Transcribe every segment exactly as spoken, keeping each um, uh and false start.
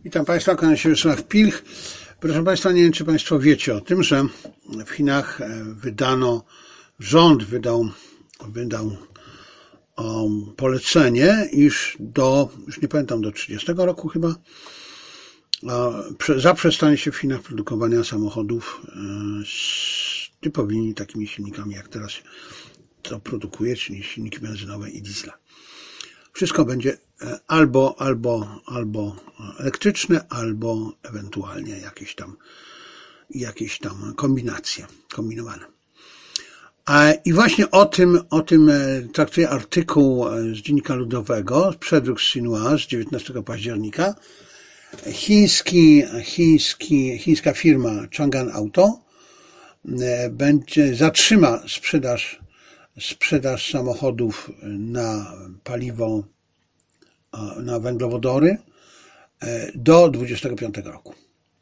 Witam Państwa, kłaniam się Wiesław Pilch. Proszę Państwa, nie wiem, czy Państwo wiecie o tym, że w Chinach wydano, rząd wydał, wydał um, polecenie, iż do, już nie pamiętam, do trzydziestego roku chyba, zaprzestanie się w Chinach produkowania samochodów z typowymi takimi silnikami, jak teraz to produkuje, czyli silniki benzynowe i diesla. Wszystko będzie albo, albo, albo elektryczne, albo ewentualnie jakieś tam, jakieś tam kombinacje, kombinowane. I właśnie o tym, o tym traktuje artykuł z Dziennika Ludowego, przedruk z Xinhua z dziewiętnastego października. Chiński, chiński, chińska firma Chang'an Auto będzie, zatrzyma sprzedaż, sprzedaż samochodów na paliwo, na węglowodory do dwudziestego piątego roku.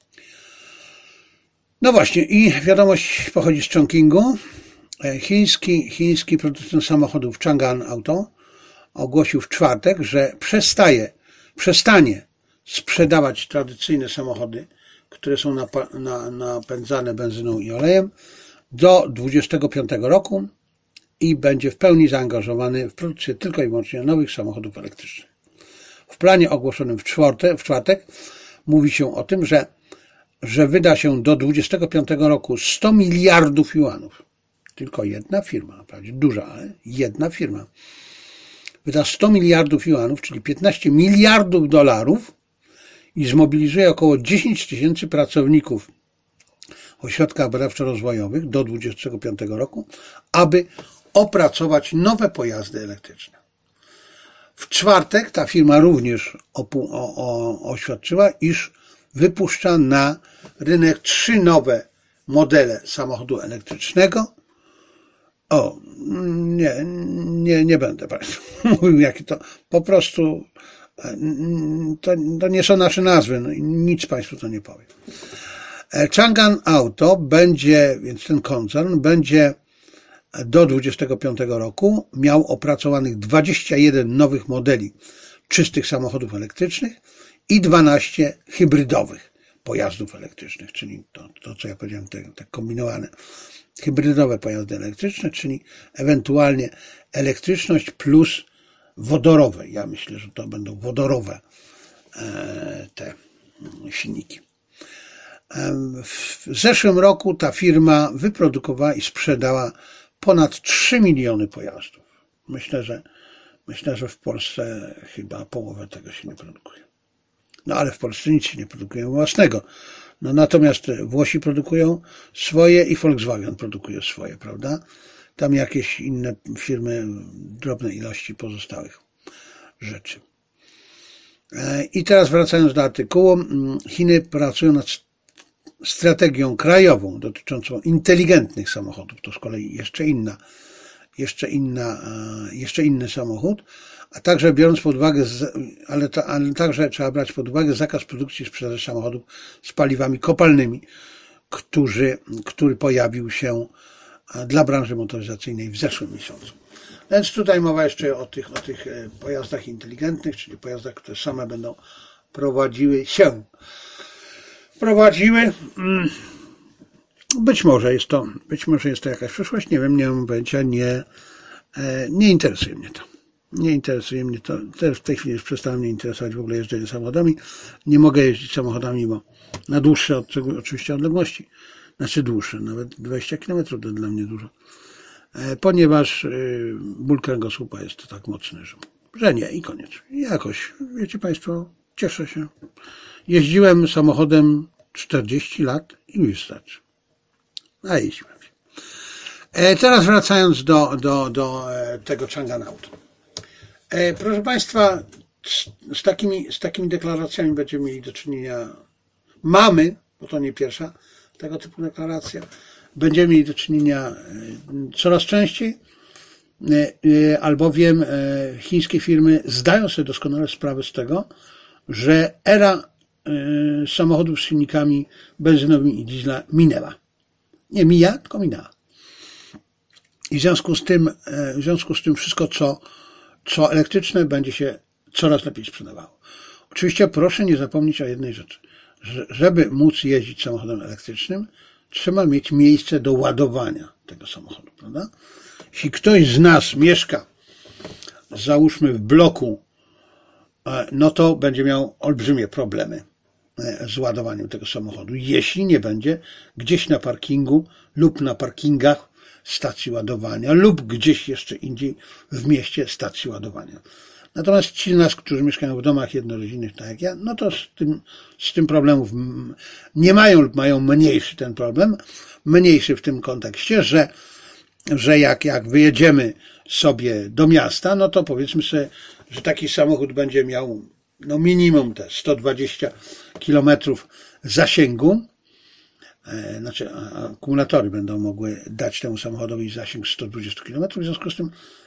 No właśnie, i wiadomość pochodzi z Chongqingu. Chiński, chiński producent samochodów Chang'an Auto ogłosił w czwartek, że przestaje, przestanie sprzedawać tradycyjne samochody, które są napędzane benzyną i olejem, do dwudziestego piątego roku i będzie w pełni zaangażowany w produkcję tylko i wyłącznie nowych samochodów elektrycznych. W planie ogłoszonym w czwartek, w czwartek mówi się o tym, że, że wyda się do dwudziestego piątego roku sto miliardów juanów. Tylko jedna firma, naprawdę duża, ale jedna firma wyda sto miliardów juanów, czyli piętnaście miliardów dolarów i zmobilizuje około dziesięć tysięcy pracowników w ośrodkach badawczo-rozwojowych do dwudziestego piątego roku, aby opracować nowe pojazdy elektryczne. W czwartek ta firma również opu- o, o, oświadczyła, iż wypuszcza na rynek trzy nowe modele samochodu elektrycznego. O, nie, nie, nie będę Państwu mówił, jakie to po prostu, to, to nie są nasze nazwy, no, nic Państwu to nie powiem. Chang'an Auto będzie, więc ten koncern będzie do dwudziestego piątego roku miał opracowanych dwadzieścia jeden nowych modeli czystych samochodów elektrycznych i dwanaście hybrydowych pojazdów elektrycznych, czyli to, to co ja powiedziałem, te, te kombinowane hybrydowe pojazdy elektryczne, czyli ewentualnie elektryczność plus wodorowe. Ja myślę, że to będą wodorowe te silniki. W zeszłym roku ta firma wyprodukowała i sprzedała ponad trzy miliony pojazdów. Myślę, że myślę, że w Polsce chyba połowę tego się nie produkuje. No ale w Polsce nic się nie produkuje własnego. No natomiast Włosi produkują swoje i Volkswagen produkuje swoje, prawda? Tam jakieś inne firmy, drobne ilości pozostałych rzeczy. I teraz wracając do artykułu, Chiny pracują nad strategią krajową dotyczącą inteligentnych samochodów. To z kolei jeszcze inna, jeszcze inna, jeszcze inny samochód, a także biorąc pod uwagę, ale, ta, ale także trzeba brać pod uwagę zakaz produkcji i sprzedaży samochodów z paliwami kopalnymi, który, który pojawił się dla branży motoryzacyjnej w zeszłym miesiącu. Więc tutaj mowa jeszcze o tych, o tych pojazdach inteligentnych, czyli pojazdach, które same będą prowadziły się. Prowadziły. Być może jest to, być może jest to jakaś przyszłość, nie wiem, nie mam pojęcia, nie, nie interesuje mnie to. Nie interesuje mnie to. Też w tej chwili już przestałem mnie interesować w ogóle jeżdżenie samochodami. Nie mogę jeździć samochodami, bo na dłuższe od, oczywiście odległości, znaczy dłuższe, nawet dwadzieścia kilometrów to dla mnie dużo. Ponieważ ból kręgosłupa jest to tak mocny, że, że nie i koniec. Jakoś, wiecie Państwo, cieszę się. Jeździłem samochodem czterdzieści lat i mi wystarczy. A jeździłem się. Teraz wracając do, do, do tego Chang'an Auto. Proszę Państwa, z, z, takimi, z takimi deklaracjami będziemy mieli do czynienia. Mamy, bo to nie pierwsza tego typu deklaracja, będziemy mieli do czynienia coraz częściej, albowiem chińskie firmy zdają sobie doskonale sprawę z tego, że era samochodów z silnikami benzynowymi i diesla minęła. Nie mija, tylko minęła. I w związku z tym, w związku z tym wszystko, co, co elektryczne, będzie się coraz lepiej sprzedawało. Oczywiście proszę nie zapomnieć o jednej rzeczy. Że, żeby móc jeździć samochodem elektrycznym, trzeba mieć miejsce do ładowania tego samochodu, prawda? Jeśli ktoś z nas mieszka, załóżmy w bloku, no to będzie miał olbrzymie problemy z ładowaniem tego samochodu, jeśli nie będzie gdzieś na parkingu lub na parkingach stacji ładowania lub gdzieś jeszcze indziej w mieście stacji ładowania. Natomiast ci z nas, którzy mieszkają w domach jednorodzinnych, tak jak ja, no to z tym, z tym problemów nie mają lub mają mniejszy ten problem, mniejszy w tym kontekście, że, że jak, jak wyjedziemy sobie do miasta, no to powiedzmy sobie, że taki samochód będzie miał no minimum te sto dwadzieścia kilometrów zasięgu, znaczy akumulatory będą mogły dać temu samochodowi zasięg sto dwadzieścia kilometrów, w związku z tym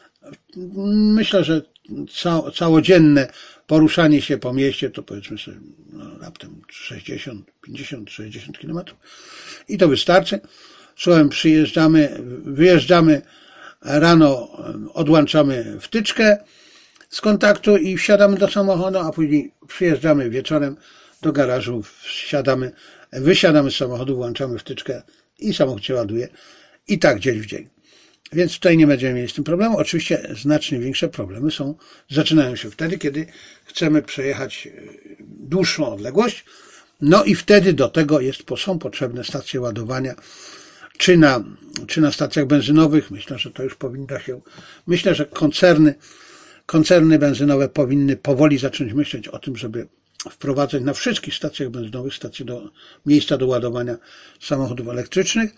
myślę, że całodzienne poruszanie się po mieście to powiedzmy sobie no, raptem sześćdziesiąt, pięćdziesiąt, sześćdziesiąt kilometrów i to wystarczy. Słowem, przyjeżdżamy, wyjeżdżamy rano, odłączamy wtyczkę z kontaktu i wsiadamy do samochodu, a później przyjeżdżamy wieczorem do garażu, wsiadamy, wysiadamy z samochodu, włączamy wtyczkę i samochód się ładuje i tak dzień w dzień. Więc tutaj nie będziemy mieli z tym problemu. Oczywiście znacznie większe problemy są, zaczynają się wtedy, kiedy chcemy przejechać dłuższą odległość, no i wtedy do tego jest, są potrzebne stacje ładowania, czy na, czy na stacjach benzynowych. Myślę, że to już powinno się, myślę, że koncerny, koncerny benzynowe powinny powoli zacząć myśleć o tym, żeby wprowadzać na wszystkich stacjach benzynowych stacje do, miejsca do ładowania samochodów elektrycznych.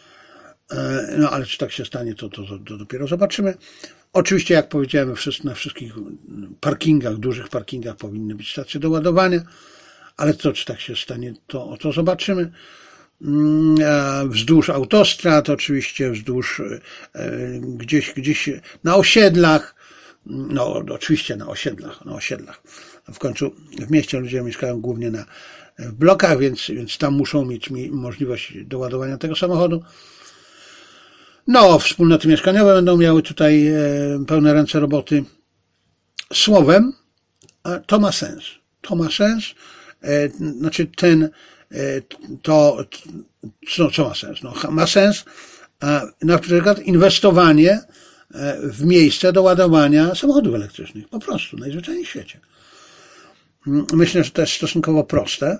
No ale czy tak się stanie, to, to, to dopiero zobaczymy. Oczywiście, jak powiedziałem, na wszystkich parkingach, dużych parkingach powinny być stacje do ładowania, ale to, czy tak się stanie, to, to zobaczymy. Wzdłuż autostrad, oczywiście, wzdłuż gdzieś, gdzieś na osiedlach, no oczywiście na osiedlach, na osiedlach. W końcu w mieście ludzie mieszkają głównie na w blokach, więc, więc tam muszą mieć możliwość doładowania tego samochodu. No, wspólnoty mieszkaniowe będą miały tutaj pełne ręce roboty. Słowem, to ma sens. To ma sens. Znaczy ten, to, co, co ma sens? No, ma sens na przykład inwestowanie w miejsce do ładowania samochodów elektrycznych. Po prostu, najzwyczajniej w świecie. Myślę, że to jest stosunkowo proste.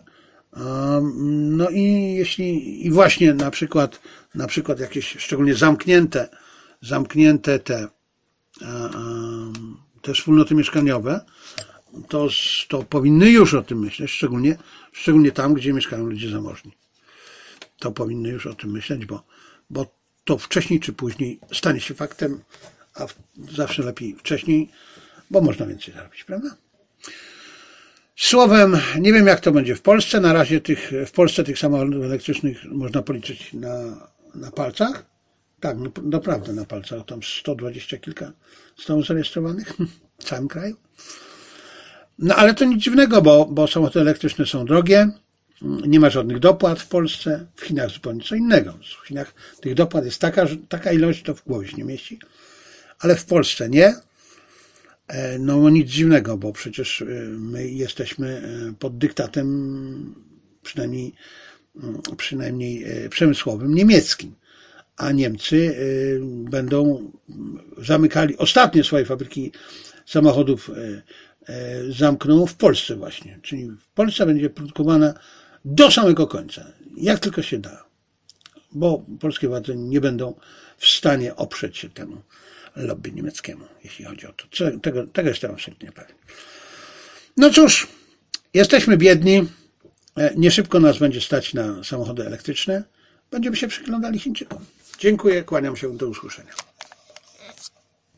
No i jeśli, i właśnie na przykład, na przykład jakieś szczególnie zamknięte, zamknięte te, te wspólnoty mieszkaniowe, to, to powinny już o tym myśleć, szczególnie, szczególnie tam, gdzie mieszkają ludzie zamożni. To powinny już o tym myśleć, bo, bo to wcześniej czy później stanie się faktem, a zawsze lepiej wcześniej, bo można więcej zarobić, prawda? Słowem, nie wiem jak to będzie w Polsce. Na razie tych, w Polsce tych samochodów elektrycznych można policzyć na, na palcach. Tak, no, naprawdę na palcach. Tam sto dwadzieścia kilka zostało zarejestrowanych w całym kraju. No ale to nic dziwnego, bo, bo samochody elektryczne są drogie. Nie ma żadnych dopłat w Polsce. W Chinach zupełnie co innego. W Chinach tych dopłat jest taka, taka ilość, to w głowie się nie mieści. Ale w Polsce nie. No nic dziwnego, bo przecież my jesteśmy pod dyktatem przynajmniej, przynajmniej przemysłowym niemieckim, a Niemcy będą zamykali, ostatnie swoje fabryki samochodów zamkną w Polsce właśnie, czyli w Polsce będzie produkowana do samego końca, jak tylko się da, bo polskie władze nie będą w stanie oprzeć się temu lobby niemieckiemu, jeśli chodzi o to. Tego, tego jestem absolutnie pewien. No cóż, jesteśmy biedni, nie szybko nas będzie stać na samochody elektryczne, będziemy się przyglądali Chińczykom. Dziękuję, kłaniam się, do usłyszenia.